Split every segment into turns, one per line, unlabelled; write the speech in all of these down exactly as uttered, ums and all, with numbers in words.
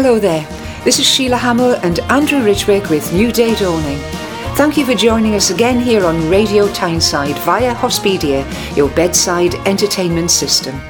Hello there, this is Sheila Hamill and Andrew Ridgwick with New Day Dawning. Thank you for joining us again here on Radio Tyneside via Hospedia, your bedside entertainment system.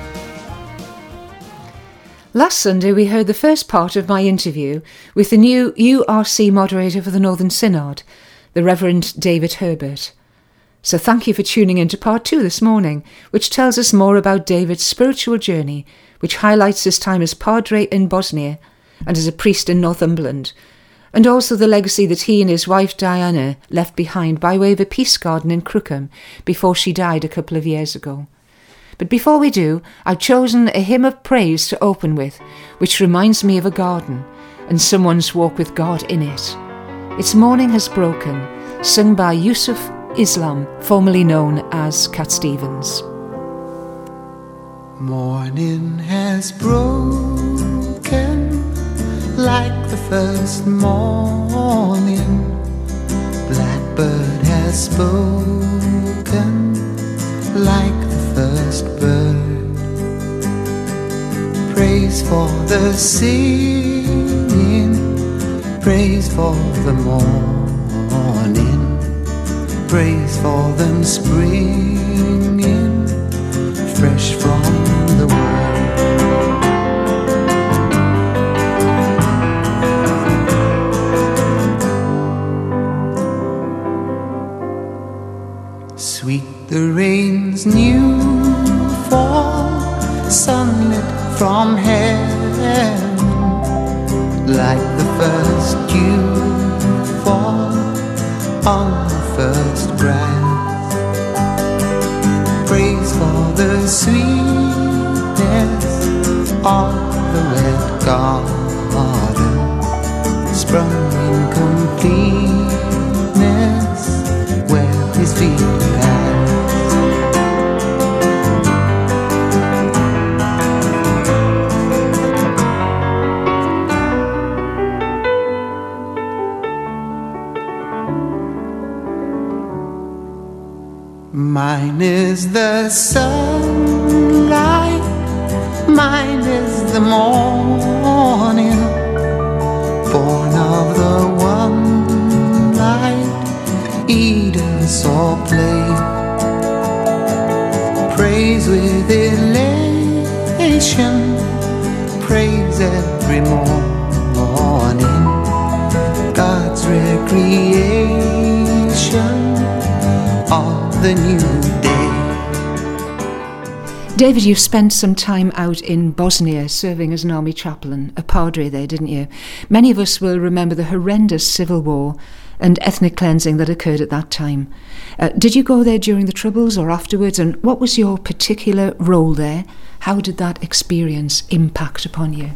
Last Sunday we heard the first part of my interview with the new U R C moderator for the Northern Synod, the Reverend David Herbert. So thank you for tuning in to part two this morning, which tells us more about David's spiritual journey, which highlights his time as padre in Bosnia and as a priest in Northumberland, and also the legacy that he and his wife Diana left behind by way of a peace garden in Crookham before she died a couple of years ago. But before we do, I've chosen a hymn of praise to open with, which reminds me of a garden and someone's walk with God in it. It's Morning Has Broken, sung by Yusuf Islam, formerly known as Cat Stevens.
Morning has broken like the first morning. Blackbird has spoken like the first bird. Praise for the singing, praise for the morning, praise for them springing fresh from the world. Sweet the rain's new fall, sunlit from heaven, like the first dew fall on the first grass. Praise for the sweetness of the red garden, sprung in completeness where his feet pass. Mine is the sunlight, mine is the morning, born of the one light, Eden saw play. Praise with elation, praise every morning, God's recreation of the new day.
David, you spent some time out in Bosnia serving as an army chaplain, a padre there, didn't you? Many of us will remember the horrendous civil war and ethnic cleansing that occurred at that time. Uh, did you go there during the Troubles or afterwards, and what was your particular role there? How did that experience impact upon you?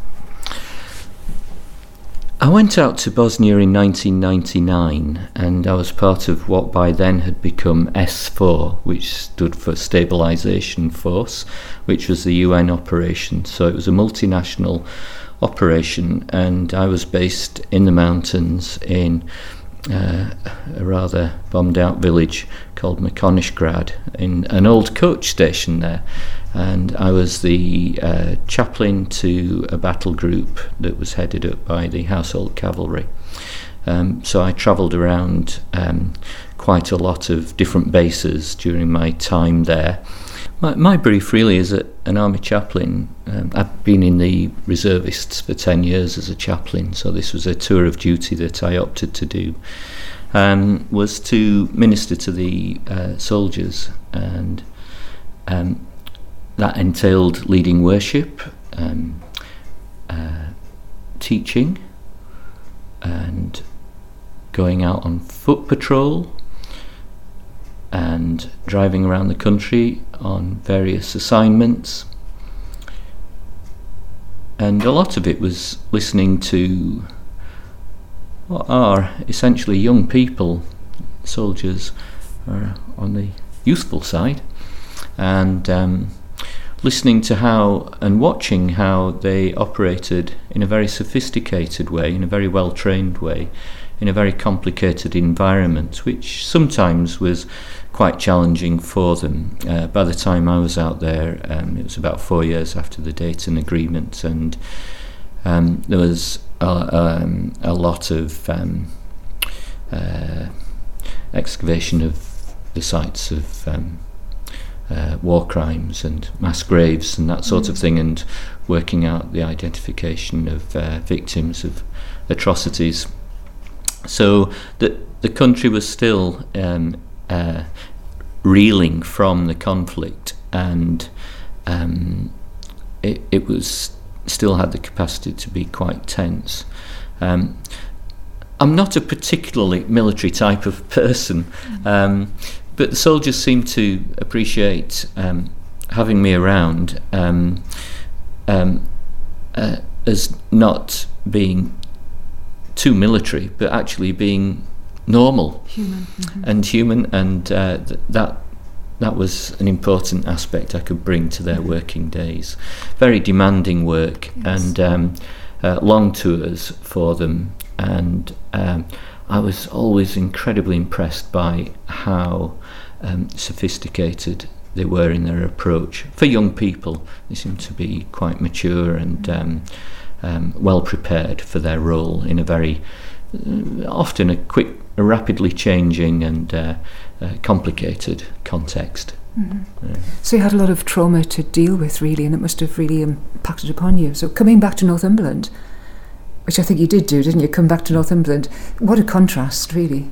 I went out to Bosnia in nineteen ninety-nine, and I was part of what by then had become S four, which stood for Stabilisation Force, which was the U N operation. So it was a multinational operation, and I was based in the mountains in uh, a rather bombed out village called Mrkonishgrad, in an old coach station there. And I was the uh, chaplain to a battle group that was headed up by the Household Cavalry. Um, so I travelled around um, quite a lot of different bases during my time there. My, my brief really is that an army chaplain. Um, I've been in the reservists for ten years as a chaplain, so this was a tour of duty that I opted to do. Um, was to minister to the uh, soldiers, and um, that entailed leading worship, um, uh, teaching, and going out on foot patrol, and driving around the country on various assignments. And a lot of it was listening to what are essentially young people. Soldiers are on the youthful side, and um, listening to how and watching how they operated in a very sophisticated way, in a very well-trained way, in a very complicated environment, which sometimes was quite challenging for them. Uh, by the time I was out there, um, it was about four years after the Dayton Agreement, and Um, there was a, um, a lot of um, uh, excavation of the sites of um, uh, war crimes and mass graves and that sort mm. of thing, and working out the identification of uh, victims of atrocities. So the the country was still um, uh, reeling from the conflict, and um, it, it was still had the capacity to be quite tense. Um, I'm not a particularly military type of person, um, but the soldiers seemed to appreciate um, having me around um, um, uh, as not being too military, but actually being normal
human. Mm-hmm.
and human, and uh, th- that that was an important aspect I could bring to their mm-hmm. working days. Very demanding work, yes. and um, uh, long tours for them, and um, I was always incredibly impressed by how um, sophisticated they were in their approach. For young people, they seemed to be quite mature and mm-hmm. um, um, well prepared for their role in a very uh, often a quick, a rapidly changing and uh, uh, complicated context.
Mm-hmm. Yeah. So you had a lot of trauma to deal with, really, and it must have really impacted upon you. So coming back to Northumberland, which I think you did do, didn't you? Come back to Northumberland. What a contrast, really.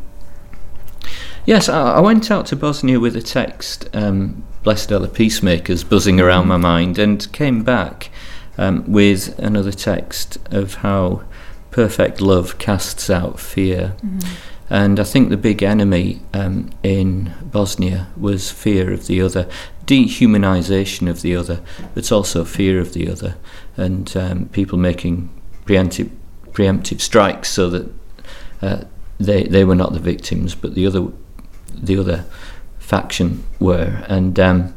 Yes, I, I went out to Bosnia with a text, um, Blessed Are the Peacemakers, buzzing around mm-hmm. my mind, and came back um, with another text of how perfect love casts out fear. Mm-hmm. And I think the big enemy um, in Bosnia was fear of the other, dehumanisation of the other, but also fear of the other, and um, people making preemptive, preemptive strikes so that uh, they they were not the victims, but the other the other faction were. And um,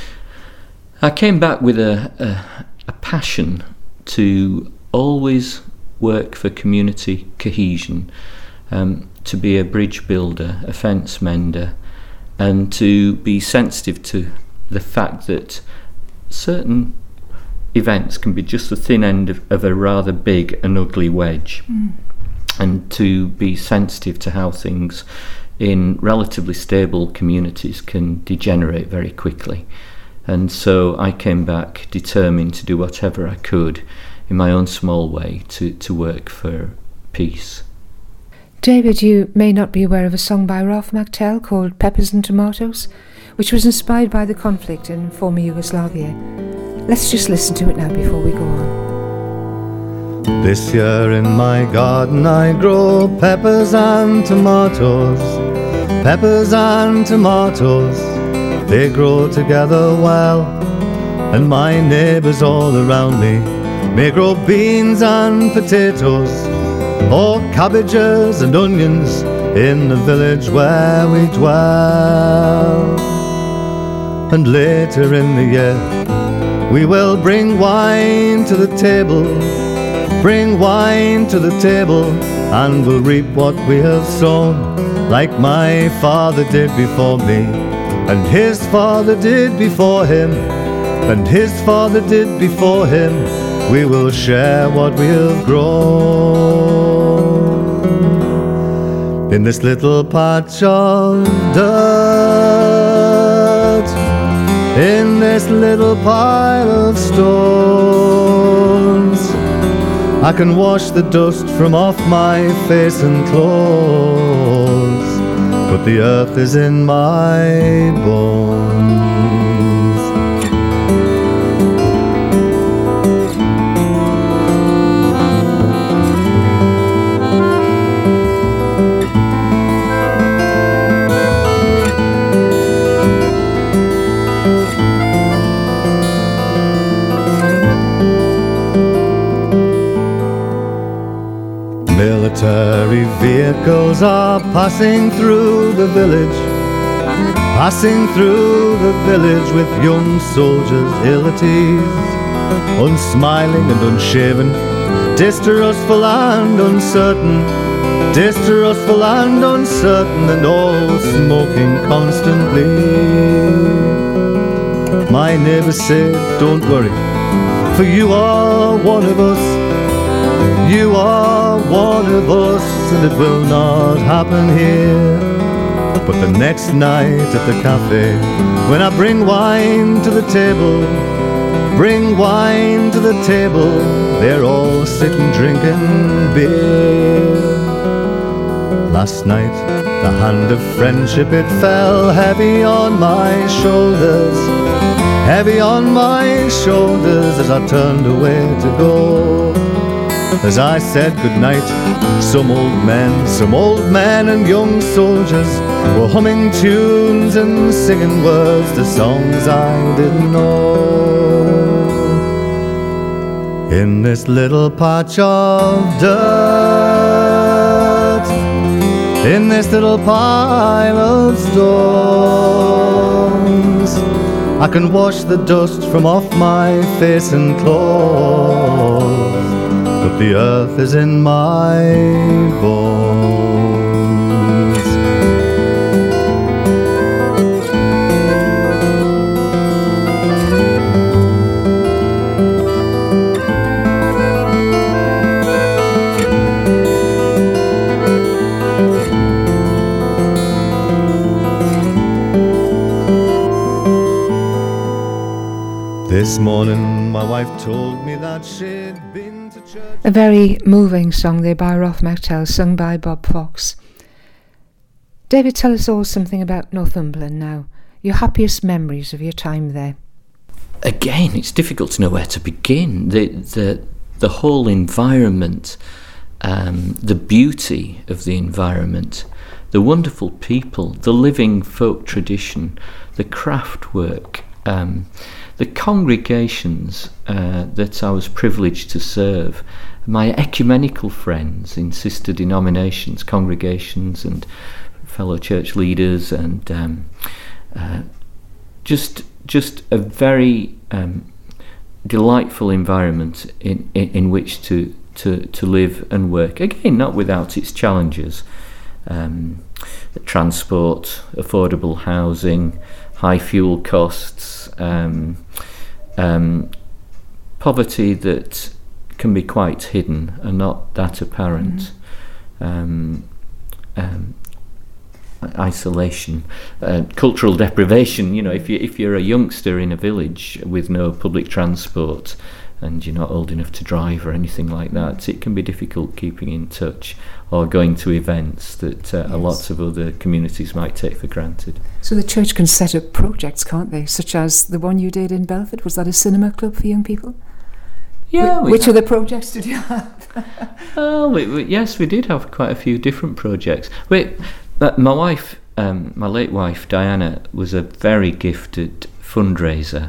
I came back with a, a, a passion to always work for community cohesion. Um, to be a bridge builder, a fence mender, and to be sensitive to the fact that certain events can be just the thin end of, of a rather big and ugly wedge, mm. and to be sensitive to how things in relatively stable communities can degenerate very quickly. And so I came back determined to do whatever I could in my own small way to, to work for peace.
David, you may not be aware of a song by Ralph McTell called Peppers and Tomatoes, which was inspired by the conflict in former Yugoslavia. Let's just listen to it now before we go on.
This year in my garden I grow peppers and tomatoes, peppers and tomatoes, they grow together well, and my neighbours all around me may grow beans and potatoes, or cabbages and onions in the village where we dwell. And later in the year we will bring wine to the table, bring wine to the table, and we'll reap what we have sown, like my father did before me, and his father did before him, and his father did before him. We will share what we have grown in this little patch of dirt, in this little pile of stones. I can wash the dust from off my face and clothes, but the earth is in my bones. Military vehicles are passing through the village, passing through the village with young soldiers ill at ease, unsmiling and unshaven, distrustful and uncertain, distrustful and uncertain, and all smoking constantly. My neighbours say, don't worry, for you are one of us, You are one of us, and it will not happen here. But the next night at the cafe, when I bring wine to the table, bring wine to the table, they're all sitting drinking beer. Last night, the hand of friendship, it fell heavy on my shoulders, heavy on my shoulders as I turned away to go. As I said goodnight, some old men, some old men and young soldiers were humming tunes and singing words to songs I didn't know. In this little patch of dirt, in this little pile of stones, I can wash the dust from off my face and clothes, but the earth is in my bones. This morning my wife told me that she'd been to church.
A very moving song there by Ralph McTell, sung by Bob Fox. David, tell us all something about Northumberland now. Your happiest memories of your time there.
Again, it's difficult to know where to begin. The the the whole environment, um, the beauty of the environment, the wonderful people, the living folk tradition, the craft work, um, the congregations uh, that I was privileged to serve, my ecumenical friends in sister denominations, congregations and fellow church leaders, and um, uh, just just a very um, delightful environment in, in, in which to, to, to live and work. Again, not without its challenges. Um, transport, affordable housing, high fuel costs, um, um, poverty that can be quite hidden and not that apparent, mm. um, um, isolation, uh, cultural deprivation. You know, if you if you're a youngster in a village with no public transport and you're not old enough to drive or anything like that, it can be difficult keeping in touch or going to events that uh, yes. a lot of other communities might take for granted.
So the church can set up projects, can't they? Such as the one you did in Belford. Was that a cinema club for young people?
Yeah.
Wh- which other projects did you have?
oh, we, we, yes, we did have quite a few different projects. Wait, but my wife, um, my late wife, Diana, was a very gifted fundraiser,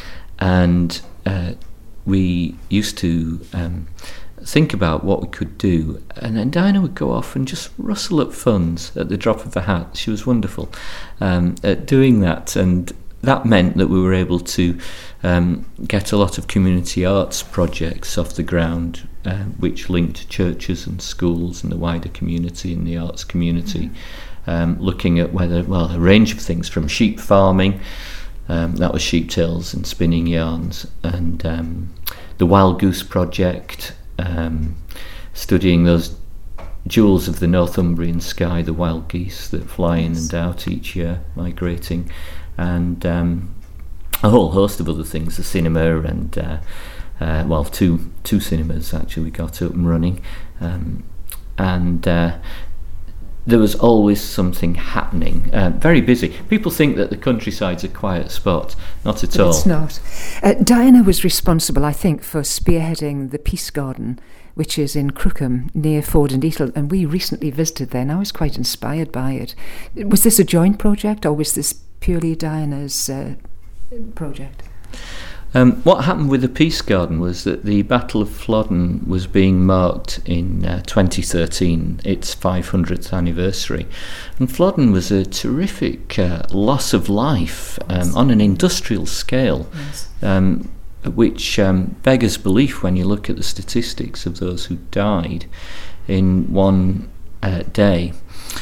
and uh, we used to um, think about what we could do, and then Diana would go off and just rustle up funds at the drop of a hat. She was wonderful um, at doing that, and that meant that we were able to um, get a lot of community arts projects off the ground, uh, which linked churches and schools and the wider community and the arts community, mm-hmm. um, looking at whether, well, a range of things from sheep farming. Um, that was sheep tails and spinning yarns, and um, the Wild Goose Project, um, studying those jewels of the Northumbrian sky, the wild geese that fly in and out each year, migrating, and um, a whole host of other things, the cinema, and uh, uh, well, two two cinemas actually got up and running, um, and uh, there was always something happening, uh, very busy. People think that the countryside's a quiet spot. Not at
but
all.
It's not. Uh, Diana was responsible, I think, for spearheading the Peace Garden, which is in Crookham, near Ford and Eatle, and we recently visited there, and I was quite inspired by it. Was this a joint project, or was this purely Diana's uh, project?
Um, what happened with the Peace Garden was that the Battle of Flodden was being marked in uh, twenty thirteen, its five hundredth anniversary. And Flodden was a terrific uh, loss of life um, on an industrial scale, yes. um, which um, beggars belief when you look at the statistics of those who died in one uh, day.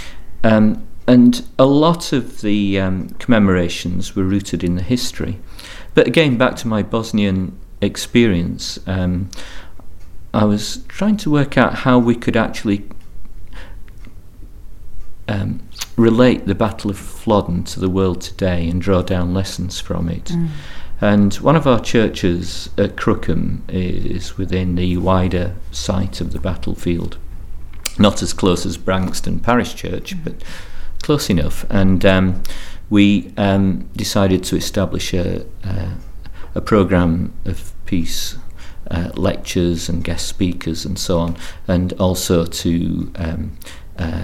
Um, and a lot of the um, commemorations were rooted in the history. But again, back to my Bosnian experience, um, I was trying to work out how we could actually um, relate the Battle of Flodden to the world today and draw down lessons from it. Mm. And one of our churches at Crookham is within the wider site of the battlefield. Not as close as Branxton Parish Church, mm. but close enough. And um, we um, decided to establish a, a, a programme of peace uh, lectures and guest speakers and so on, and also to um, uh,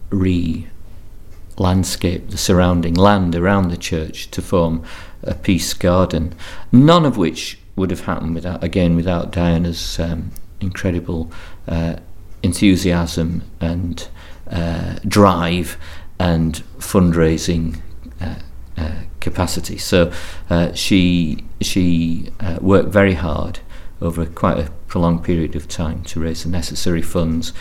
re-landscape the surrounding land around the church to form a peace garden, none of which would have happened without, again, without Diana's um, incredible uh, enthusiasm and uh, drive and fundraising uh, uh, capacity. So uh, she she uh, worked very hard over quite a prolonged period of time to raise the necessary funds.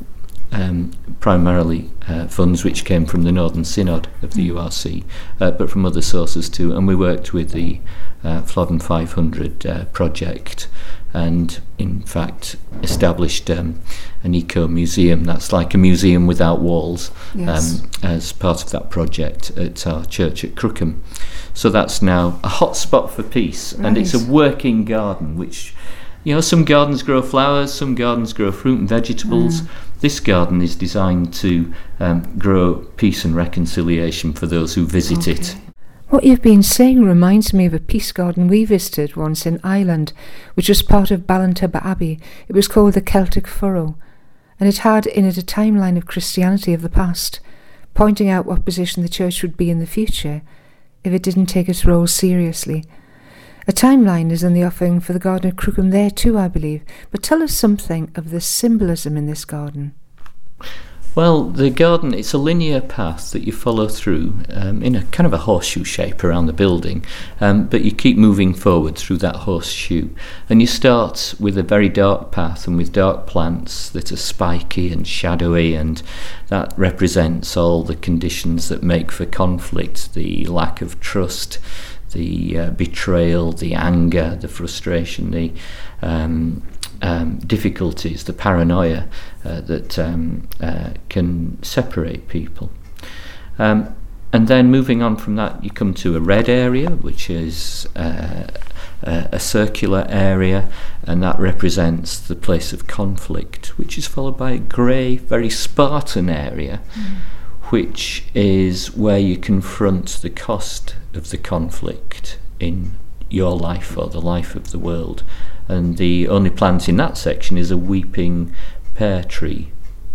Um, primarily uh, funds which came from the Northern Synod of the U R C, uh, but from other sources too. And we worked with the uh, Flodden five hundred uh, project, and in fact established um, an eco-museum that's like a museum without walls, yes. um, as part of that project at our church at Crookham. So that's now a hot spot for peace, right. And it's a working garden, which, you know, some gardens grow flowers, some gardens grow fruit and vegetables. Mm. This garden is designed to um, grow peace and reconciliation for those who visit okay. it.
What you've been saying reminds me of a peace garden we visited once in Ireland, which was part of Ballintubber Abbey. It was called the Celtic Furrow, and it had in it a timeline of Christianity of the past, pointing out what position the church would be in the future if it didn't take its role seriously. A timeline is in the offering for the garden at Crookham there too, I believe. But tell us something of the symbolism in this garden.
Well, the garden, it's a linear path that you follow through um, in a kind of a horseshoe shape around the building, um, but you keep moving forward through that horseshoe. And you start with a very dark path and with dark plants that are spiky and shadowy, and that represents all the conditions that make for conflict, the lack of trust, the uh, betrayal, the anger, the frustration, the um, um, difficulties, the paranoia uh, that um, uh, can separate people. Um, and then moving on from that, you come to a red area, which is uh, a, a circular area, and that represents the place of conflict, which is followed by a grey, very Spartan area, mm. which is where you confront the cost of the conflict in your life or the life of the world. And the only plant in that section is a weeping pear tree.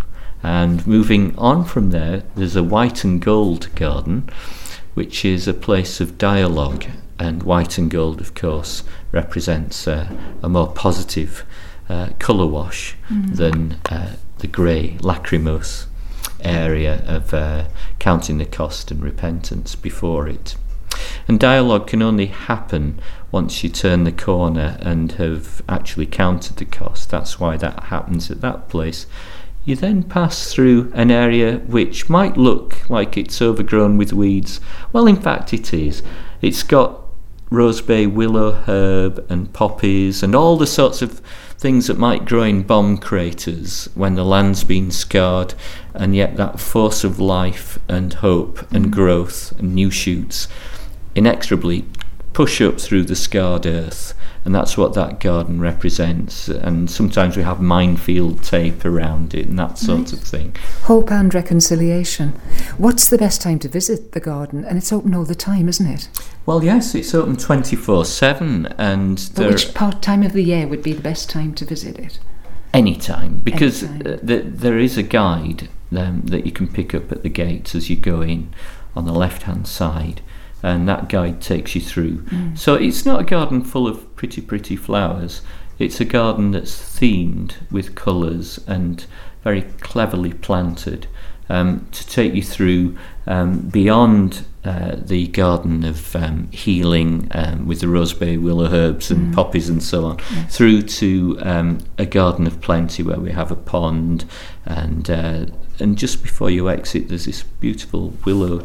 And moving on from there, there's a white and gold garden, which is a place of dialogue. And white and gold, of course, represents uh, a more positive uh, colour wash mm. than uh, the grey, lachrymose area of uh, counting the cost and repentance before it. And dialogue can only happen once you turn the corner and have actually counted the cost. That's why that happens at that place. You then pass through an area which might look like it's overgrown with weeds. Well, in fact it is. It's got rosebay willow herb and poppies and all the sorts of things that might grow in bomb craters when the land's been scarred, and yet that force of life and hope and growth and new shoots inexorably push up through the scarred earth, and that's what that garden represents. And sometimes we have minefield tape around it and that sort nice. Of thing.
Hope and reconciliation. What's the best time to visit the garden? And it's open all the time, isn't it?
Well, yes, it's open twenty-four seven. And
but which part time of the year would be the best time to visit it?
Any time, because
Any time.
Uh, th- there is a guide um, that you can pick up at the gates as you go in on the left-hand side, and that guide takes you through. Mm. So it's not a garden full of pretty, pretty flowers. It's a garden that's themed with colours and very cleverly planted um, to take you through um, beyond uh, the garden of um, healing um, with the rosebay willow herbs and mm. poppies and so on, yes. through to um, a garden of plenty where we have a pond, and uh, and just before you exit there's this beautiful willow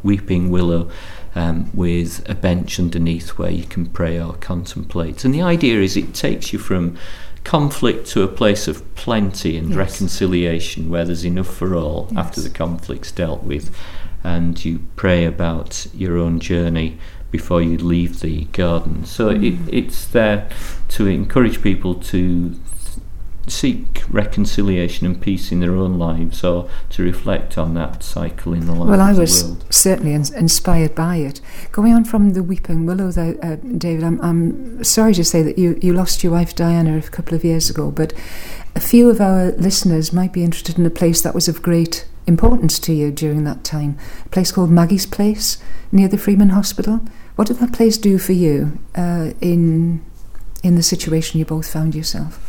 weeping willow um, with a bench underneath where you can pray or contemplate. And the idea is it takes you from conflict to a place of plenty and yes. reconciliation, where there's enough for all yes. after the conflict's dealt with, and you pray about your own journey before you leave the garden. So mm. it, it's there to encourage people to seek reconciliation and peace in their own lives, or to reflect on that cycle in the life
well,
of the
was
world.
Certainly in- inspired by it. Going on from the Weeping Willow, though, uh, David, I'm, I'm sorry to say that you, you lost your wife Diana a couple of years ago, but a few of our listeners might be interested in a place that was of great importance to you during that time, a place called Maggie's Place near the Freeman Hospital. What did that place do for you uh, in in the situation you both found yourself?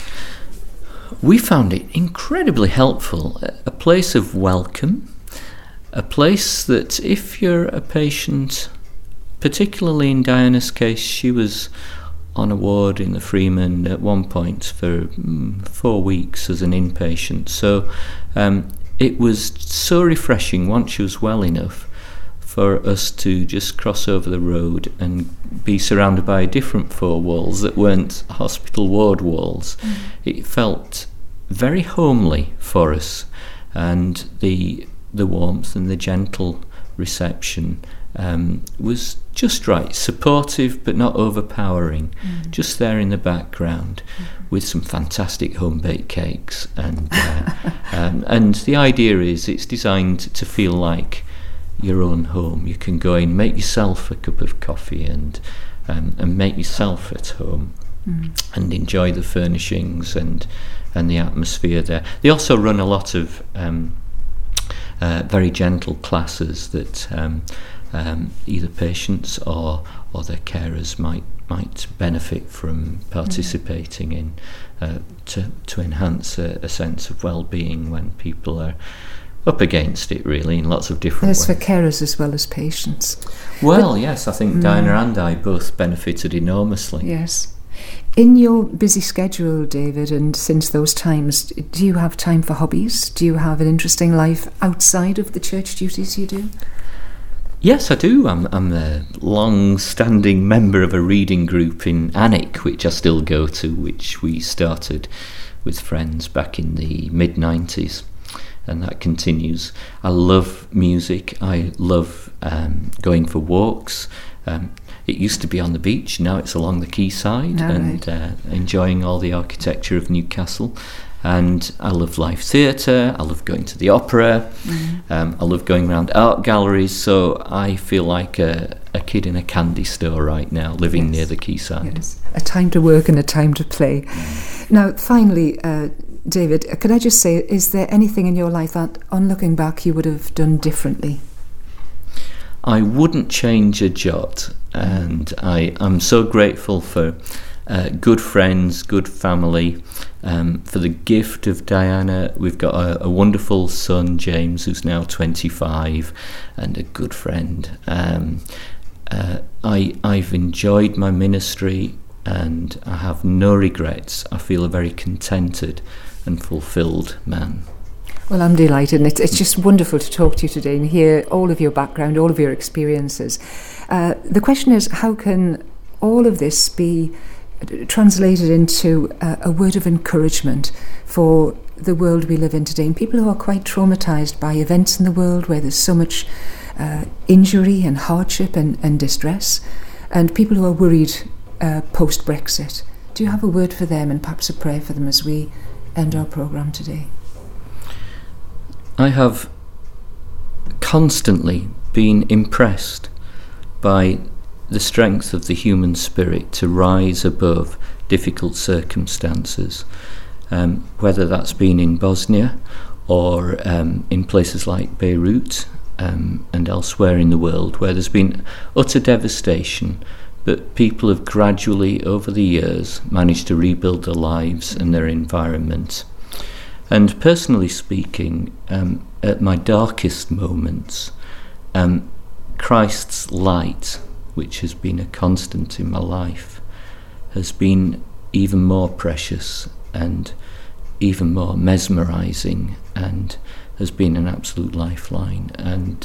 We found it incredibly helpful, a place of welcome, a place that if you're a patient, particularly in Diana's case, she was on a ward in the Freeman at one point for mm, four weeks as an inpatient. So um, it was so refreshing once she was well enough for us to just cross over the road and be surrounded by different four walls that weren't hospital ward walls. Mm. It felt very homely for us, and the the warmth and the gentle reception um, was just right, supportive but not overpowering, mm. just there in the background mm. with some fantastic home-baked cakes. And, uh, um, and the idea is it's designed to feel like your own home. You can go in, make yourself a cup of coffee and um, and make yourself at home mm. and enjoy the furnishings and and the atmosphere there. They also run a lot of um, uh, very gentle classes that um, um, either patients or or their carers might might benefit from participating mm. in uh, to to enhance a, a sense of well-being when people are up against it, really, in lots of different
ways.
ways.
For carers as well as patients.
Well,
but,
yes, I think
mm,
Diana and I both benefited enormously.
Yes. In your busy schedule, David, and since those times, do you have time for hobbies? Do you have an interesting life outside of the church duties you do?
Yes, I do. I'm, I'm a long-standing member of a reading group in Alnwick, which I still go to, which we started with friends back in the mid nineties. And that continues. I love music. I love um, going for walks. Um, it used to be on the beach. Now it's along the quayside,
all
and
right.
uh, enjoying all the architecture of Newcastle. And I love live theatre. I love going to the opera. Mm-hmm. Um, I love going around art galleries. So I feel like a, a kid in a candy store right now, living yes. near the quayside.
Yes. A time to work and a time to play. Mm. Now, finally, uh, David, could I just say, is there anything in your life that, on looking back, you would have done differently?
I wouldn't change a jot, and I, I'm so grateful for uh, good friends, good family, um, for the gift of Diana. We've got a, a wonderful son, James, who's now twenty-five, and a good friend. Um, uh, I, I've enjoyed my ministry, and I have no regrets. I feel a very contented and fulfilled man.
Well, I'm delighted, and it's, it's just wonderful to talk to you today and hear all of your background, all of your experiences. Uh, the question is, how can all of this be translated into a, a word of encouragement for the world we live in today, and people who are quite traumatised by events in the world where there's so much uh, injury and hardship and, and distress, and people who are worried uh, post-Brexit. Do you have a word for them, and perhaps a prayer for them as we end our programme today?
I have constantly been impressed by the strength of the human spirit to rise above difficult circumstances, um, whether that's been in Bosnia or um, in places like Beirut um, and elsewhere in the world, where there's been utter devastation, but people have gradually, over the years, managed to rebuild their lives and their environment. And personally speaking, um, at my darkest moments, um, Christ's light, which has been a constant in my life, has been even more precious and even more mesmerising, and has been an absolute lifeline. And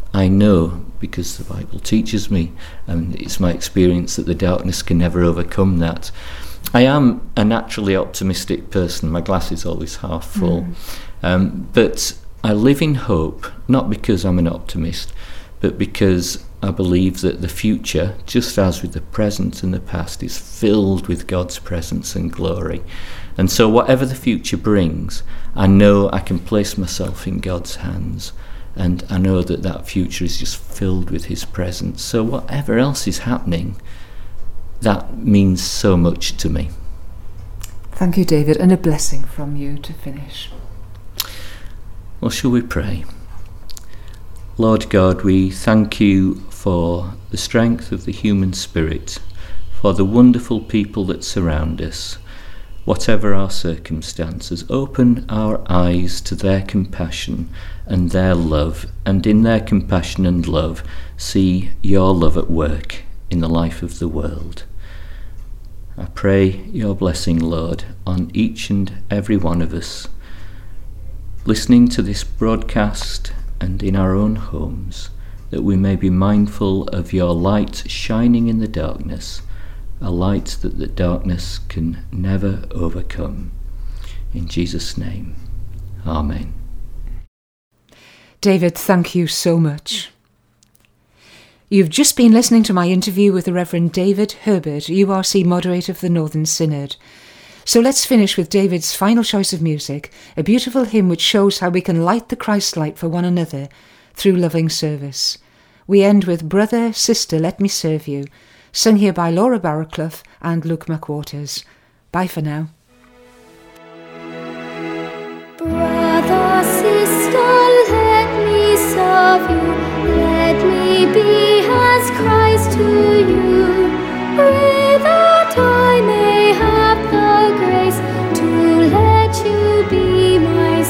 I know, because the Bible teaches me, and it's my experience, that the darkness can never overcome that. I am a naturally optimistic person. My glass is always half full. Mm. Um, but I live in hope, not because I'm an optimist, but because I believe that the future, just as with the present and the past, is filled with God's presence and glory. And so whatever the future brings, I know I can place myself in God's hands, and I know that that future is just filled with his presence. So whatever else is happening, that means so much to me.
Thank you, David, and a blessing from you to finish.
Well, shall we pray? Lord God, we thank you for the strength of the human spirit, for the wonderful people that surround us, whatever our circumstances. Open our eyes to their compassion and their love, and in their compassion and love, see your love at work in the life of the world. I pray your blessing, Lord, on each and every one of us, listening to this broadcast and in our own homes, that we may be mindful of your light shining in the darkness, a light that the darkness can never overcome. In Jesus' name, Amen.
David, thank you so much. You've just been listening to my interview with the Reverend David Herbert, U R C moderator of the Northern Synod. So let's finish with David's final choice of music, a beautiful hymn which shows how we can light the Christ light for one another through loving service. We end with Brother, Sister, Let Me Serve You, sung here by Laura Barraclough and Luke McWaters. Bye for now.
Brother, sister, let me serve you, let me be as Christ to you. Pray that I may have the grace to let you be my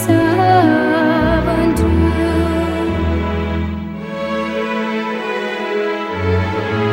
servant too.